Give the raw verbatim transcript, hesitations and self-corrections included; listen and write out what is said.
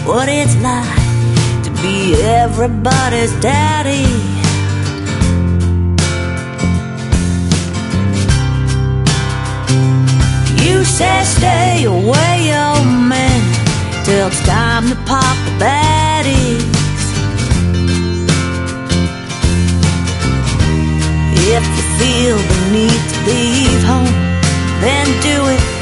what it's like to be everybody's daddy. You say stay away, old man, till it's time to pop the baddies. If you feel the need to leave home, then do it.